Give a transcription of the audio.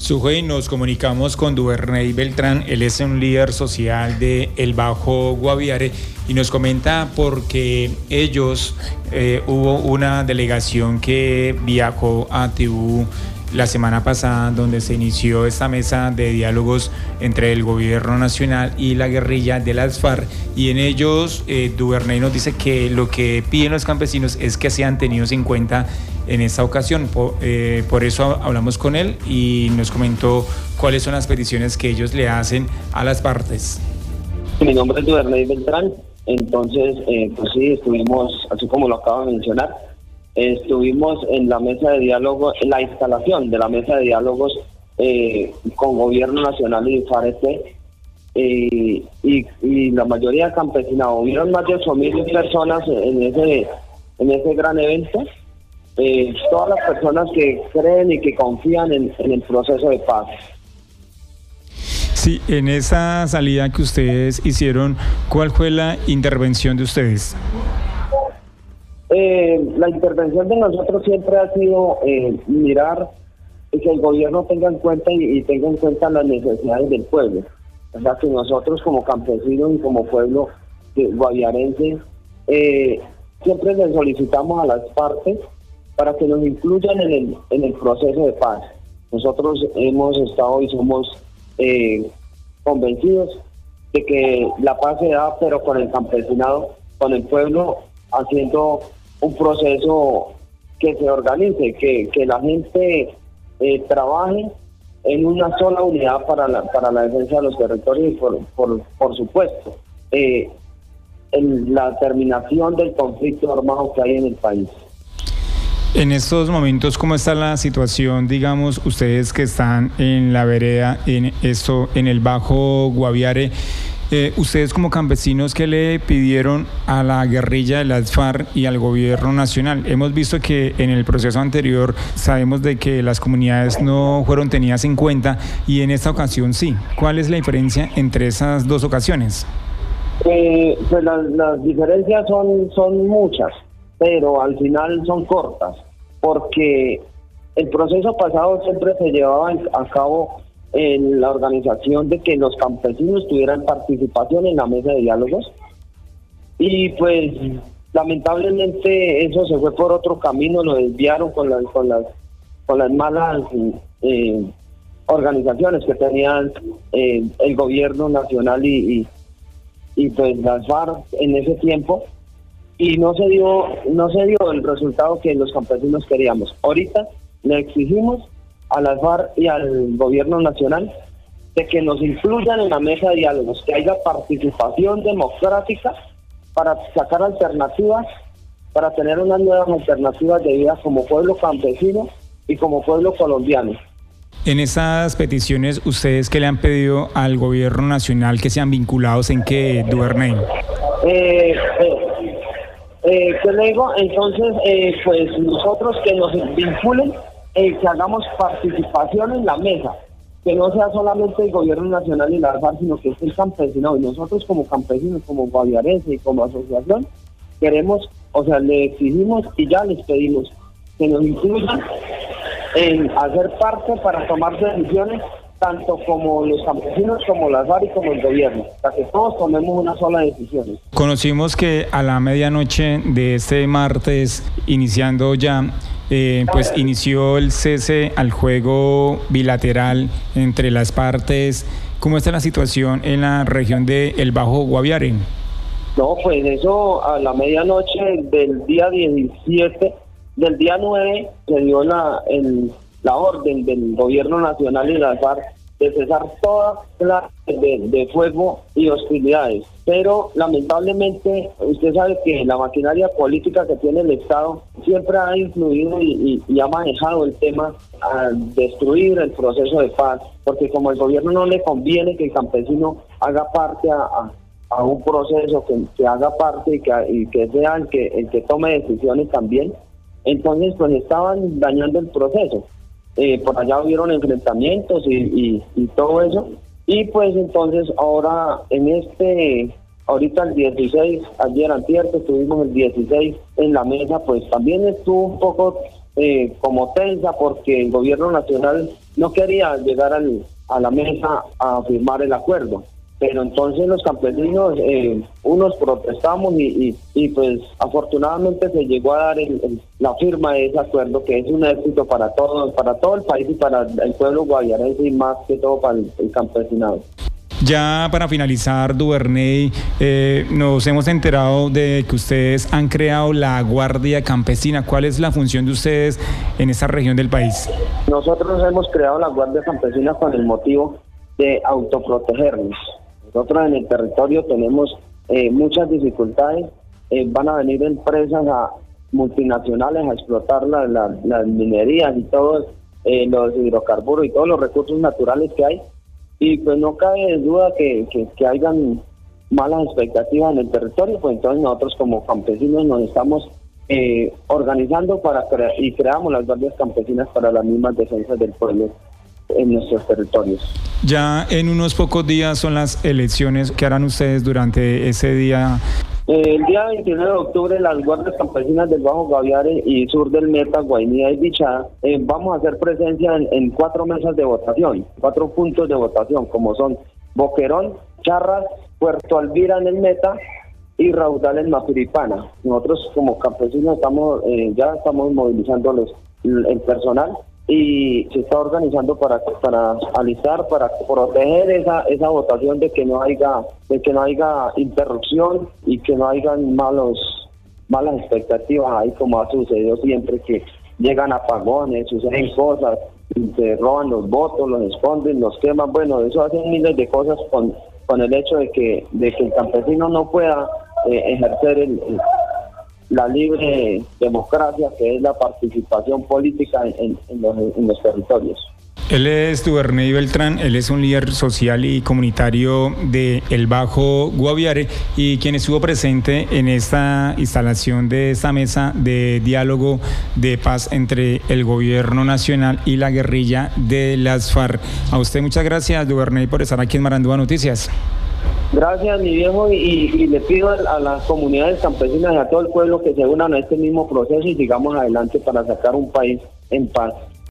Sujei, nos comunicamos con Duvernay Beltrán, él es un líder social de El Bajo Guaviare y nos comenta porque ellos, hubo una delegación que viajó a Tibú la semana pasada, donde se inició esta mesa de diálogos entre el gobierno nacional y la guerrilla de las FARC, y en ellos Duvernay nos dice que lo que piden los campesinos es que sean tenidos en cuenta en esta ocasión. Por eso hablamos con él y nos comentó cuáles son las peticiones que ellos le hacen a las partes. Mi nombre es Duvernay Beltrán. Entonces, pues sí, estuvimos, así como lo acabo de mencionar, estuvimos en la mesa de diálogo, en la instalación de la mesa de diálogos con Gobierno Nacional y FARC, y la mayoría campesina, hubieron más de 8.000 personas en ese gran evento. Todas las personas que creen y que confían en el proceso de paz. Sí, en esa salida que ustedes hicieron, ¿cuál fue la intervención de ustedes? La intervención de nosotros siempre ha sido mirar que el gobierno tenga en cuenta y tenga en cuenta las necesidades del pueblo. O sea, que nosotros como campesinos y como pueblo guaviarense siempre le solicitamos a las partes para que nos incluyan en el proceso de paz. Nosotros hemos estado y somos convencidos de que la paz se da, pero con el campesinado, con el pueblo, haciendo un proceso que se organice, que la gente trabaje en una sola unidad para la defensa de los territorios y por supuesto en la terminación del conflicto armado que hay en el país. En estos momentos, ¿cómo está la situación, digamos, ustedes que están en la vereda, en el Bajo Guaviare? Ustedes como campesinos, ¿qué le pidieron a la guerrilla de las FARC y al gobierno nacional? Hemos visto que en el proceso anterior sabemos de que las comunidades no fueron tenidas en cuenta y en esta ocasión sí. ¿Cuál es la diferencia entre esas dos ocasiones? Pues las diferencias son muchas, pero al final son cortas, porque el proceso pasado siempre se llevaba a cabo en la organización de que los campesinos tuvieran participación en la mesa de diálogos, y pues lamentablemente eso se fue por otro camino, lo desviaron con las malas organizaciones que tenían el gobierno nacional y pues las FARC en ese tiempo, y no se dio el resultado que los campesinos queríamos. Ahorita le exigimos a las FARC y al gobierno nacional de que nos incluyan en la mesa de diálogos, que haya participación democrática para sacar alternativas, para tener unas nuevas alternativas de vida como pueblo campesino y como pueblo colombiano. En esas peticiones, ¿ustedes qué le han pedido al gobierno nacional que sean vinculados en qué, Duvernay? ¿Qué le digo? Entonces, pues nosotros que nos vinculen, que hagamos participación en la mesa, que no sea solamente el gobierno nacional y la FARC, sino que esté el campesinado. Y nosotros como campesinos, como guaviarenses y como asociación, queremos, o sea, le exigimos y ya les pedimos que nos incluyan en hacer parte para tomar decisiones, tanto como los campesinos, como las FARC y como el gobierno, para que todos tomemos una sola decisión. Conocimos que a la medianoche de este martes, iniciando ya, pues inició el cese al fuego bilateral entre las partes. ¿Cómo está la situación en la región de El Bajo Guaviare? No, pues eso a la medianoche del día 17, del día 9, se dio la orden del gobierno nacional y la FARC de cesar toda clase de fuego y hostilidades. Pero lamentablemente usted sabe que la maquinaria política que tiene el Estado siempre ha influido y ha manejado el tema a destruir el proceso de paz, porque como al gobierno no le conviene que el campesino haga parte a un proceso, que haga parte y que sea el que tome decisiones también, entonces pues estaban dañando el proceso. Por allá hubieron enfrentamientos y todo eso, y pues entonces ahora ahorita el 16, ayer antier que estuvimos el 16 en la mesa, pues también estuvo un poco como tensa porque el gobierno nacional no quería llegar a la mesa a firmar el acuerdo. Pero entonces los campesinos, unos protestamos y pues afortunadamente se llegó a dar la firma de ese acuerdo, que es un éxito para todo el país y para el pueblo guaviarense y más que todo para el campesinado. Ya para finalizar, Duvernay, nos hemos enterado de que ustedes han creado la Guardia Campesina. ¿Cuál es la función de ustedes en esta región del país? Nosotros hemos creado la Guardia Campesina con el motivo de autoprotegernos. Nosotros en el territorio tenemos muchas dificultades, van a venir empresas multinacionales a explotar las minerías y todos los hidrocarburos y todos los recursos naturales que hay, y pues no cabe duda que hayan malas expectativas en el territorio. Pues entonces nosotros como campesinos nos estamos organizando y creamos las guardias campesinas para las mismas defensas del pueblo en nuestros territorios. Ya en unos pocos días son las elecciones. ¿Qué harán ustedes durante ese día? El día 29 de octubre las guardias campesinas del Bajo Guaviare y sur del Meta, Guainía y Bichada, vamos a hacer presencia en 4 mesas de votación, 4 puntos de votación, como son Boquerón, Charras, Puerto Alvira en el Meta y Raudal en Mapiripana. Nosotros como campesinos ya estamos movilizando el personal y se está organizando para alistar, para proteger esa votación de que no haya interrupción y que no haya malas expectativas ahí, como ha sucedido siempre, que llegan apagones, suceden cosas, se roban los votos, los esconden, los queman. Bueno, eso hacen miles de cosas con el hecho de que el campesino no pueda ejercer la libre democracia, que es la participación política en los territorios. Él es Duvernay Beltrán, él es un líder social y comunitario de El Bajo Guaviare y quien estuvo presente en esta instalación de esta mesa de diálogo de paz entre el gobierno nacional y la guerrilla de las FARC. A usted muchas gracias, Duvernay, por estar aquí en Marandúa Noticias. Gracias, mi viejo, y le pido a las comunidades campesinas y a todo el pueblo que se unan a este mismo proceso y sigamos adelante para sacar un país en paz.